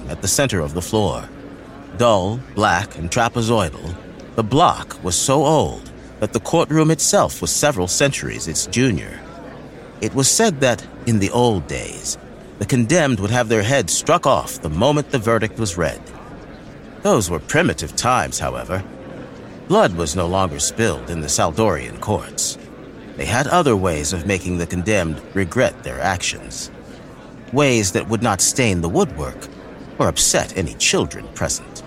at the center of the floor. Dull, black, and trapezoidal, the block was so old that the courtroom itself was several centuries its junior. It was said that, in the old days, the condemned would have their heads struck off the moment the verdict was read. Those were primitive times, however. Blood was no longer spilled in the Saldorian courts. They had other ways of making the condemned regret their actions. Ways that would not stain the woodwork or upset any children present.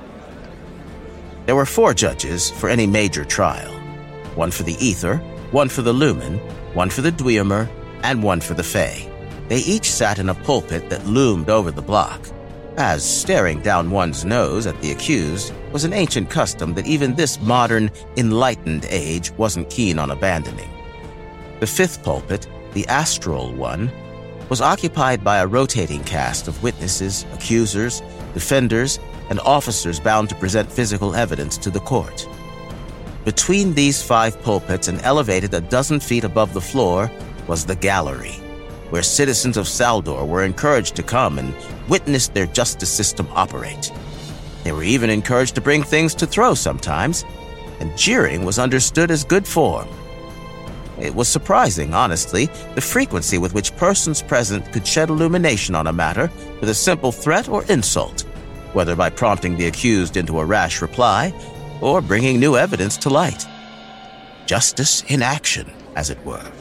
There were 4 judges for any major trial. 1 for the Aether, 1 for the Lumen, 1 for the Dwemer, and 1 for the Fae. They each sat in a pulpit that loomed over the block, as staring down one's nose at the accused was an ancient custom that even this modern, enlightened age wasn't keen on abandoning. The 5th pulpit, the astral one, was occupied by a rotating cast of witnesses, accusers, defenders, and officers bound to present physical evidence to the court. Between these 5 pulpits and elevated a dozen feet above the floor was the gallery, where citizens of Saldor were encouraged to come and witness their justice system operate. They were even encouraged to bring things to throw sometimes, and jeering was understood as good form. It was surprising, honestly, the frequency with which persons present could shed illumination on a matter with a simple threat or insult, whether by prompting the accused into a rash reply or bringing new evidence to light. Justice in action, as it were.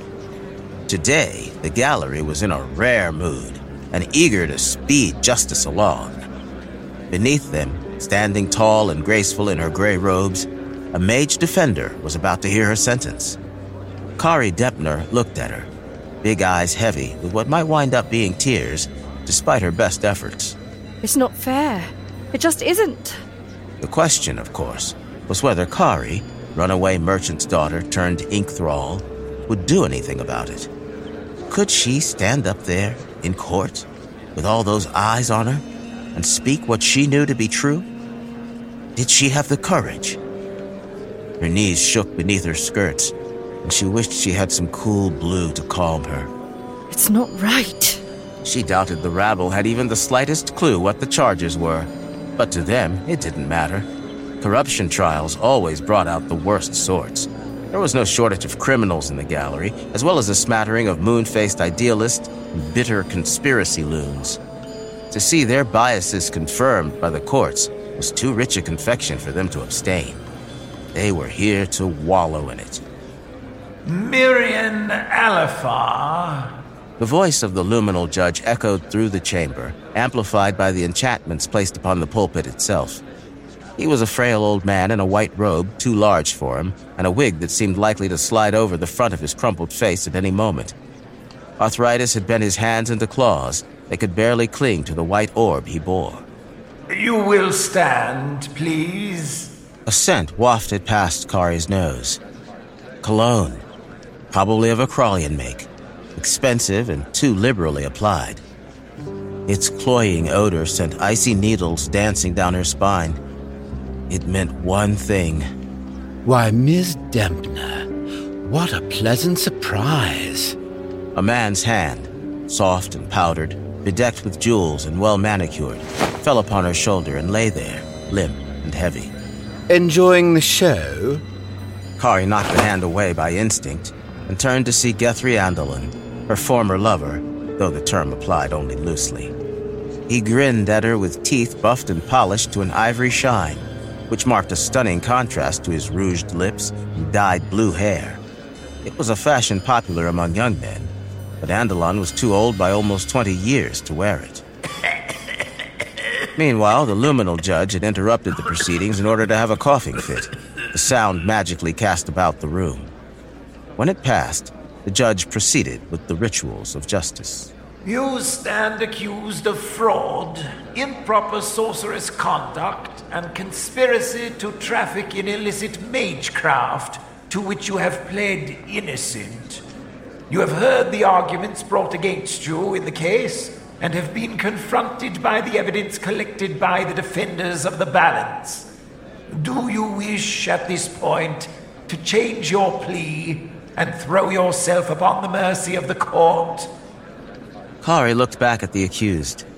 Today, the gallery was in a rare mood and eager to speed justice along. Beneath them, standing tall and graceful in her gray robes, a mage defender was about to hear her sentence. Kari Depner looked at her, big eyes heavy with what might wind up being tears, despite her best efforts. It's not fair. It just isn't. The question, of course, was whether Kari, runaway merchant's daughter turned ink thrall, would do anything about it. Could she stand up there, in court, with all those eyes on her, and speak what she knew to be true? Did she have the courage? Her knees shook beneath her skirts, and she wished she had some cool blue to calm her. It's not right. She doubted the rabble had even the slightest clue what the charges were, but to them it didn't matter. Corruption trials always brought out the worst sorts. There was no shortage of criminals in the gallery, as well as a smattering of moon-faced idealists and bitter conspiracy loons. To see their biases confirmed by the courts was too rich a confection for them to abstain. They were here to wallow in it. Mirian Alifar. The voice of the luminal judge echoed through the chamber, amplified by the enchantments placed upon the pulpit itself. He was a frail old man in a white robe too large for him, and a wig that seemed likely to slide over the front of his crumpled face at any moment. Arthritis had bent his hands into claws that could barely cling to the white orb he bore. You will stand, please. A scent wafted past Kari's nose. Cologne, probably of a Krallian make, expensive and too liberally applied. Its cloying odor sent icy needles dancing down her spine. It meant one thing. Why, Miss Dempner, what a pleasant surprise. A man's hand, soft and powdered, bedecked with jewels and well-manicured, fell upon her shoulder and lay there, limp and heavy. Enjoying the show? Kari knocked the hand away by instinct and turned to see Guthrie Andalon, her former lover, though the term applied only loosely. He grinned at her with teeth buffed and polished to an ivory shine, which marked a stunning contrast to his rouged lips and dyed blue hair. It was a fashion popular among young men, but Andalon was too old by almost 20 years to wear it. Meanwhile, the luminal judge had interrupted the proceedings in order to have a coughing fit, the sound magically cast about the room. When it passed, the judge proceeded with the rituals of justice. You stand accused of fraud, improper sorceress conduct, and conspiracy to traffic in illicit magecraft, to which you have pled innocent. You have heard the arguments brought against you in the case, and have been confronted by the evidence collected by the defenders of the balance. Do you wish, at this point, to change your plea and throw yourself upon the mercy of the court? Kari looked back at the accused.